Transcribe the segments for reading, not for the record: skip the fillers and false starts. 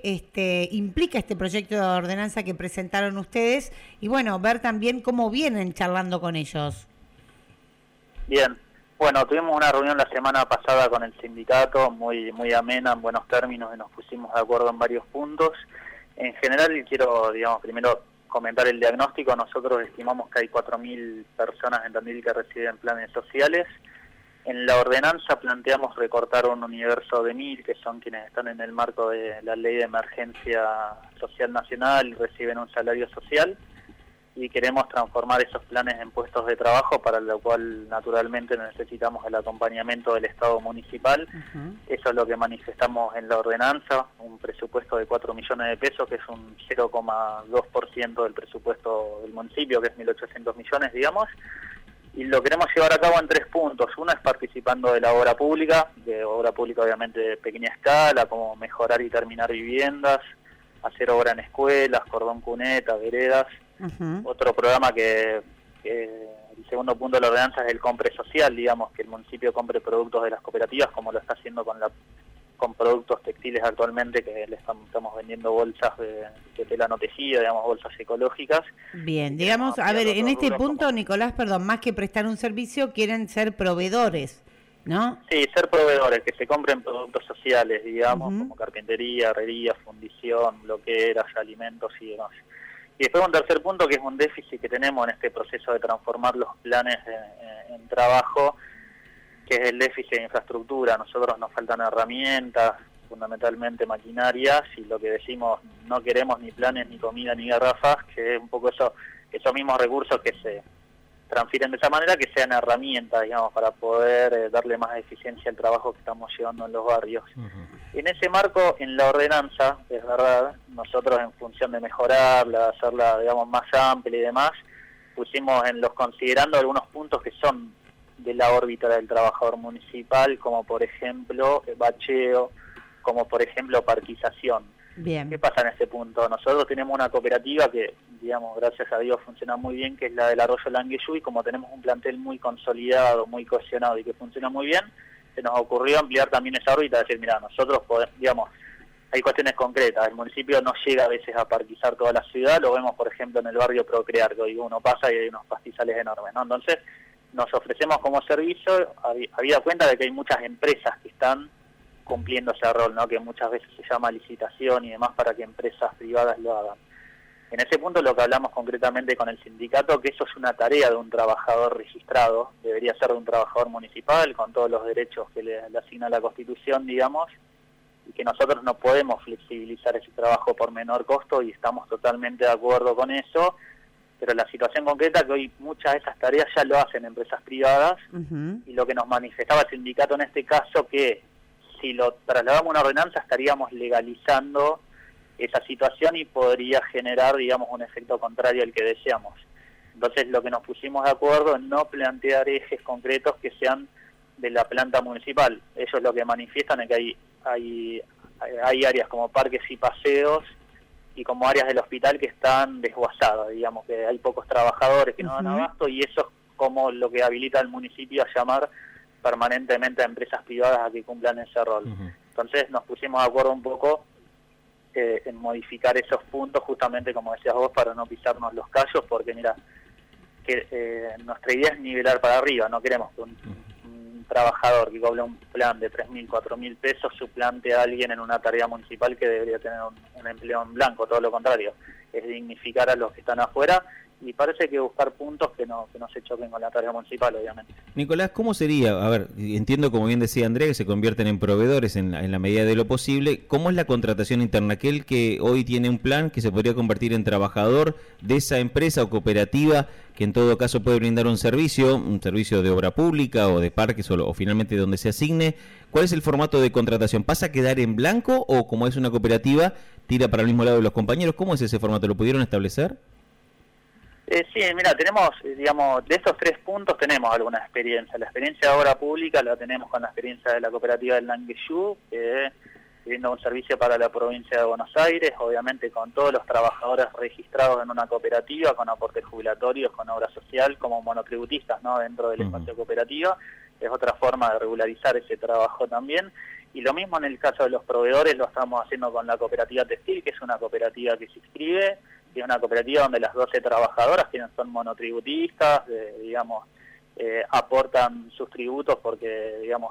implica este proyecto de ordenanza que presentaron ustedes y bueno, ver también cómo vienen charlando con ellos. Bien, bueno, tuvimos una reunión la semana pasada con el sindicato, muy amena, en buenos términos, y nos pusimos de acuerdo en varios puntos. En general, quiero, primero comentar el diagnóstico. Nosotros estimamos que hay 4.000 personas en Tandil que reciben planes sociales. En la ordenanza planteamos recortar un universo de 1.000, que son quienes están en el marco de la Ley de Emergencia Social Nacional y reciben un salario social, y queremos transformar esos planes en puestos de trabajo, para lo cual naturalmente necesitamos el acompañamiento del Estado municipal. Eso es lo que manifestamos en la ordenanza, un presupuesto de 4 millones de pesos, que es un 0,2% del presupuesto del municipio, que es 1.800 millones, y lo queremos llevar a cabo en 3 puntos. Uno es participando de la obra pública obviamente de pequeña escala, como mejorar y terminar viviendas, hacer obra en escuelas, cordón cuneta, veredas. Otro programa que el segundo punto de la ordenanza es el compre social, que el municipio compre productos de las cooperativas, como lo está haciendo con productos textiles actualmente, que estamos vendiendo bolsas de tela no tejida, bolsas ecológicas. Bien, a ver, en este punto, Nicolás, perdón, más que prestar un servicio, quieren ser proveedores, ¿no? Sí, ser proveedores, que se compren productos sociales, como carpintería, herrería, fundición, bloqueras, alimentos y demás. Y después un tercer punto, que es un déficit que tenemos en este proceso de transformar los planes en trabajo, que es el déficit de infraestructura. A nosotros nos faltan herramientas, fundamentalmente maquinarias, y lo que decimos, no queremos ni planes, ni comida, ni garrafas, que es un poco esos mismos recursos que se transfieren de esa manera, que sean herramientas, para poder darle más eficiencia al trabajo que estamos llevando en los barrios. En ese marco, en la ordenanza, es verdad, nosotros en función de mejorarla, hacerla, más amplia y demás, pusimos considerando algunos puntos que son de la órbita del trabajador municipal, como por ejemplo bacheo, como por ejemplo parquización. Bien. ¿Qué pasa en ese punto? Nosotros tenemos una cooperativa que, gracias a Dios funciona muy bien, que es la del Arroyo Languillú, y como tenemos un plantel muy consolidado, muy cohesionado y que funciona muy bien, se nos ocurrió ampliar también esa órbita, decir, mira, nosotros podemos, hay cuestiones concretas, el municipio no llega a veces a parquizar toda la ciudad, lo vemos por ejemplo en el barrio Procrear, que hoy uno pasa y hay unos pastizales enormes, ¿no? Entonces nos ofrecemos como servicio, habida cuenta de que hay muchas empresas que están cumpliendo ese rol, ¿no? Que muchas veces se llama licitación y demás para que empresas privadas lo hagan. En ese punto lo que hablamos concretamente con el sindicato, que eso es una tarea de un trabajador registrado, debería ser de un trabajador municipal, con todos los derechos que le asigna la Constitución, y que nosotros no podemos flexibilizar ese trabajo por menor costo, y estamos totalmente de acuerdo con eso, pero la situación concreta es que hoy muchas de esas tareas ya lo hacen empresas privadas, y lo que nos manifestaba el sindicato en este caso, que si lo trasladamos a una ordenanza estaríamos legalizando esa situación y podría generar, un efecto contrario al que deseamos. Entonces lo que nos pusimos de acuerdo es no plantear ejes concretos que sean de la planta municipal. Ellos lo que manifiestan es que hay áreas como parques y paseos y como áreas del hospital que están desguazadas, que hay pocos trabajadores que no dan abasto, y eso es como lo que habilita al municipio a llamar permanentemente a empresas privadas a que cumplan ese rol. Entonces nos pusimos de acuerdo un poco en modificar esos puntos, justamente como decías vos, para no pisarnos los callos, porque mira, que nuestra idea es nivelar para arriba, no queremos que un trabajador que cobra un plan de 3.000, 4.000 pesos suplante a alguien en una tarea municipal que debería tener un empleo en blanco, todo lo contrario, es dignificar a los que están afuera, y parece que buscar puntos que no se choquen con la tarea municipal, obviamente. Nicolás, ¿cómo sería? A ver, entiendo, como bien decía Andrea, que se convierten en proveedores en la medida de lo posible. ¿Cómo es la contratación interna? Aquel que hoy tiene un plan que se podría convertir en trabajador de esa empresa o cooperativa, que en todo caso puede brindar un servicio de obra pública o de parques o finalmente donde se asigne. ¿Cuál es el formato de contratación? ¿Pasa a quedar en blanco o, como es una cooperativa, tira para el mismo lado de los compañeros? ¿Cómo es ese formato? ¿Lo pudieron establecer? Sí, mira, tenemos, de estos 3 puntos tenemos alguna experiencia. La experiencia de obra pública la tenemos con la experiencia de la cooperativa del Languillú, que brinda un servicio para la provincia de Buenos Aires, obviamente con todos los trabajadores registrados en una cooperativa, con aportes jubilatorios, con obra social, como monotributistas, ¿no? Dentro del espacio cooperativo. Es otra forma de regularizar ese trabajo también. Y lo mismo en el caso de los proveedores, lo estamos haciendo con la cooperativa textil, que es una cooperativa que se inscribe, que es una cooperativa donde las 12 trabajadoras son monotributistas, digamos, aportan sus tributos porque, digamos,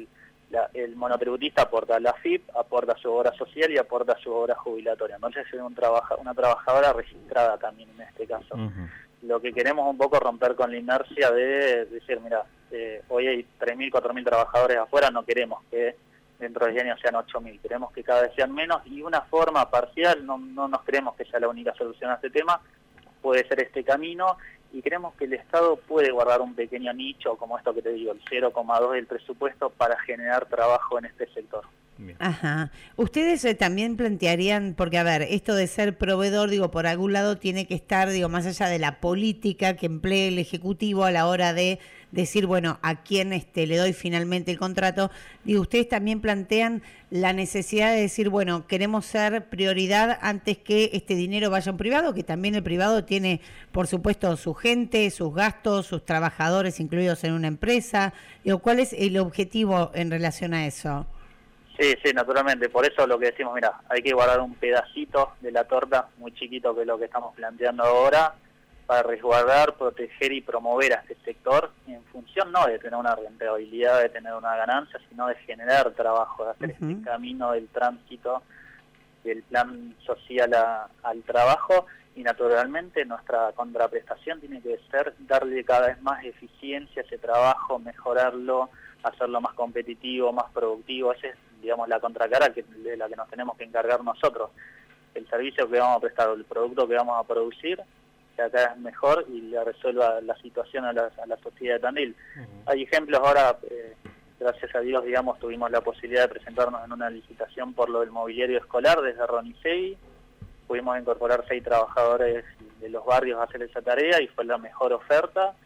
el monotributista aporta la FIP, aporta su obra social y aporta su obra jubilatoria. Entonces es una trabajadora registrada también en este caso. Lo que queremos un poco romper con la inercia de decir, mira, hoy hay 3.000, 4.000 trabajadores afuera, no queremos que dentro de 10 años sean 8.000, queremos que cada vez sean menos, y una forma parcial, no nos creemos que sea la única solución a este tema, puede ser este camino, y creemos que el Estado puede guardar un pequeño nicho, como esto que te digo, el 0,2 del presupuesto, para generar trabajo en este sector. Bien. Ajá. Ustedes también plantearían, porque a ver, esto de ser proveedor, digo, por algún lado tiene que estar, digo, más allá de la política que emplee el Ejecutivo a la hora de decir, bueno, a quién le doy finalmente el contrato, digo, ustedes también plantean la necesidad de decir, bueno, queremos ser prioridad antes que este dinero vaya a un privado, que también el privado tiene, por supuesto, su gente, sus gastos, sus trabajadores incluidos en una empresa. Digo, ¿cuál es el objetivo en relación a eso? Sí, naturalmente. Por eso lo que decimos, mira, hay que guardar un pedacito de la torta, muy chiquito, que es lo que estamos planteando ahora, para resguardar, proteger y promover a este sector en función no de tener una rentabilidad, de tener una ganancia, sino de generar trabajo, de hacer este camino del tránsito del plan social al trabajo. Y naturalmente nuestra contraprestación tiene que ser darle cada vez más eficiencia a ese trabajo, mejorarlo, hacerlo más competitivo, más productivo. Esa es, digamos, la contracara de la que nos tenemos que encargar nosotros. El servicio que vamos a prestar, el producto que vamos a producir, que acá es mejor y le resuelva la situación a la sociedad de Tandil. Hay ejemplos ahora, gracias a Dios, digamos, tuvimos la posibilidad de presentarnos en una licitación por lo del mobiliario escolar desde Ronisei. Pudimos incorporar 6 trabajadores de los barrios a hacer esa tarea y fue la mejor oferta,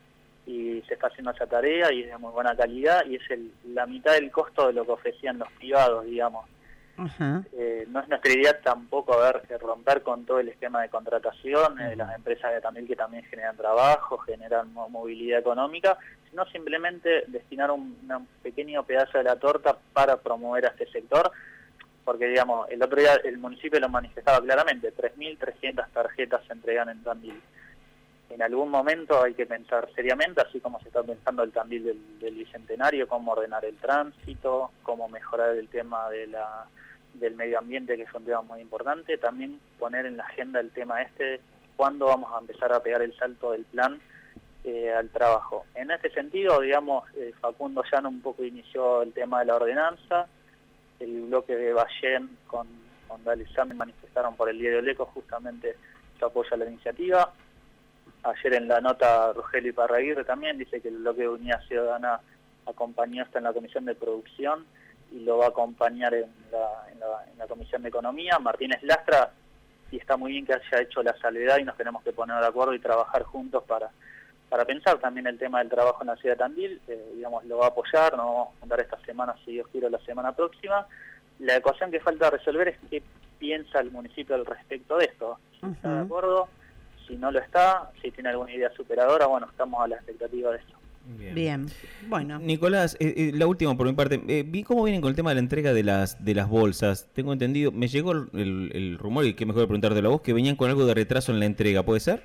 y se está haciendo esa tarea y es de muy buena calidad, y es la mitad del costo de lo que ofrecían los privados, digamos. No es nuestra idea tampoco romper con todo el esquema de contratación de las empresas de Tandil, que también generan trabajo, generan movilidad económica, sino simplemente destinar un pequeño pedazo de la torta para promover a este sector, porque, digamos, el otro día el municipio lo manifestaba claramente, 3.300 tarjetas se entregan en Tandil. En algún momento hay que pensar seriamente, así como se está pensando el Tandil del Bicentenario, cómo ordenar el tránsito, cómo mejorar el tema del medio ambiente, que es un tema muy importante. También poner en la agenda el tema cuándo vamos a empezar a pegar el salto del plan al trabajo. En este sentido, digamos, Facundo Llano un poco inició el tema de la ordenanza. El bloque de Ballén con D'Alessandro manifestaron por el diario El Eco justamente su apoyo a la iniciativa. Ayer en la nota Rogelio Iparraguirre también dice que el bloque de Unidad Ciudadana acompañó esto en la Comisión de Producción y lo va a acompañar en la Comisión de Economía. Martínez Lastra, y está muy bien que haya hecho la salvedad y nos tenemos que poner de acuerdo y trabajar juntos para pensar también el tema del trabajo en la ciudad de Tandil. Digamos, lo va a apoyar, nos vamos a juntar esta semana, si Dios quiere, la semana próxima. La ecuación que falta resolver es qué piensa el municipio al respecto de esto. Si está de acuerdo, si no lo está, si tiene alguna idea superadora, bueno, estamos a la expectativa de esto. Bien. Bueno. Nicolás, la última por mi parte. Vi cómo vienen con el tema de la entrega de las bolsas. Tengo entendido, me llegó el rumor, y qué mejor preguntártelo a vos, que venían con algo de retraso en la entrega, ¿puede ser?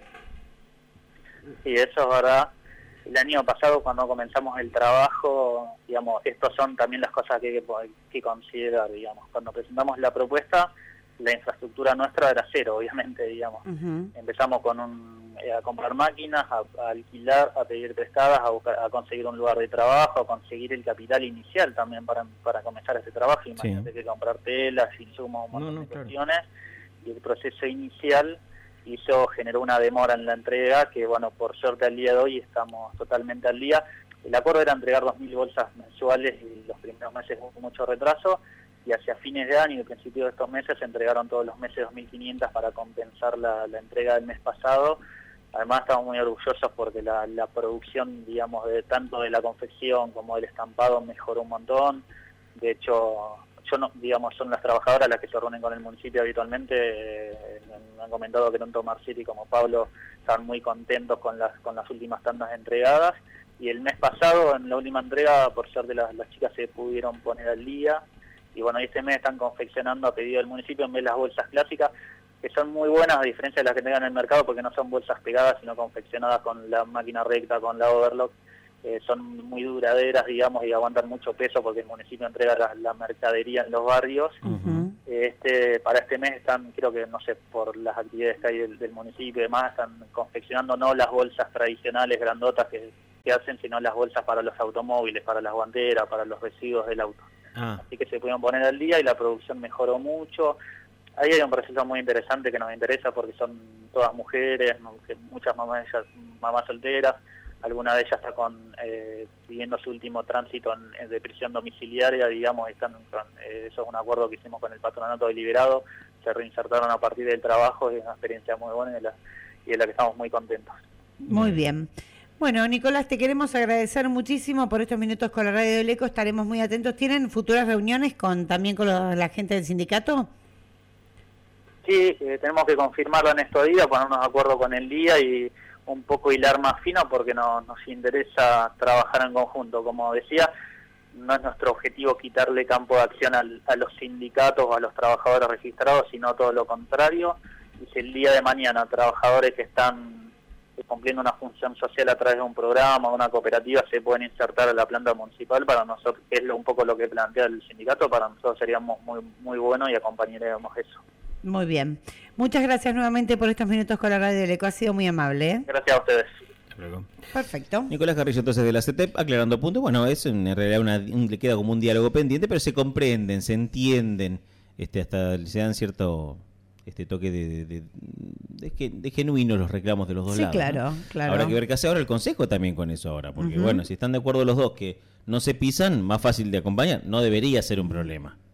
Sí, eso es verdad. El año pasado, cuando comenzamos el trabajo, digamos, estas son también las cosas que hay que considerar, digamos. Cuando presentamos la propuesta, la infraestructura nuestra era cero, obviamente, digamos. Empezamos con a comprar máquinas, a alquilar, a pedir prestadas, a conseguir un lugar de trabajo, a conseguir el capital inicial también para comenzar ese trabajo. Imagínate que comprar telas, insumos, un montón de cuestiones, y el proceso inicial generó una demora en la entrega que, bueno, por suerte al día de hoy estamos totalmente al día. El acuerdo era entregar 2.000 bolsas mensuales y los primeros meses hubo mucho retraso, y hacia fines de año y principio de estos meses se entregaron todos los meses 2.500 para compensar la entrega del mes pasado. Además estamos muy orgullosos porque la producción, digamos, tanto de la confección como del estampado mejoró un montón. De hecho, son las trabajadoras las que se reúnen con el municipio habitualmente. Me han comentado que tanto Marceli como Pablo están muy contentos con las últimas tandas entregadas. Y el mes pasado, en la última entrega, por suerte las chicas se pudieron poner al día Y bueno, este mes están confeccionando a pedido del municipio en vez de las bolsas clásicas, que son muy buenas a diferencia de las que tengan en el mercado, porque no son bolsas pegadas, sino confeccionadas con la máquina recta, con la overlock. Son muy duraderas, digamos, y aguantan mucho peso porque el municipio entrega la mercadería en los barrios. Para este mes están, creo que, no sé, por las actividades que hay del municipio y demás, están confeccionando no las bolsas tradicionales grandotas que hacen, sino las bolsas para los automóviles, para las guanteras, para los residuos del auto. Así que se pudieron poner al día y la producción mejoró mucho. Ahí hay un proceso muy interesante que nos interesa porque son todas mujeres, muchas mamás solteras. Alguna de ellas está siguiendo su último tránsito de prisión domiciliaria, digamos, eso es un acuerdo que hicimos con el patronato deliberado, se reinsertaron a partir del trabajo, es una experiencia muy buena y de la que estamos muy contentos. Muy bien. Bueno, Nicolás, te queremos agradecer muchísimo por estos minutos con la Radio del Eco, estaremos muy atentos. ¿Tienen futuras reuniones también con la gente del sindicato? Sí, tenemos que confirmarlo en estos días, ponernos de acuerdo con el día y un poco hilar más fino porque nos interesa trabajar en conjunto. Como decía, no es nuestro objetivo quitarle campo de acción a los sindicatos o a los trabajadores registrados, sino todo lo contrario. Y si el día de mañana trabajadores que están cumpliendo una función social a través de un programa o una cooperativa se pueden insertar a la planta municipal, para nosotros, que es un poco lo que plantea el sindicato, para nosotros seríamos muy buenos y acompañaríamos eso. Muy bien. Muchas gracias nuevamente por estos minutos con la Radio del Eco. Ha sido muy amable, ¿eh? Gracias a ustedes. Luego. Perfecto. Nicolás Carrillo, entonces, de la CETEP, aclarando punto. Bueno, es en realidad le queda como un diálogo pendiente, pero se comprenden, se entienden, hasta se dan cierto toque de genuinos los reclamos de los dos lados. Sí, claro, ¿no? Claro. Habrá que ver qué hace ahora el Consejo también con eso ahora, porque bueno, si están de acuerdo los dos que no se pisan, más fácil de acompañar, no debería ser un problema.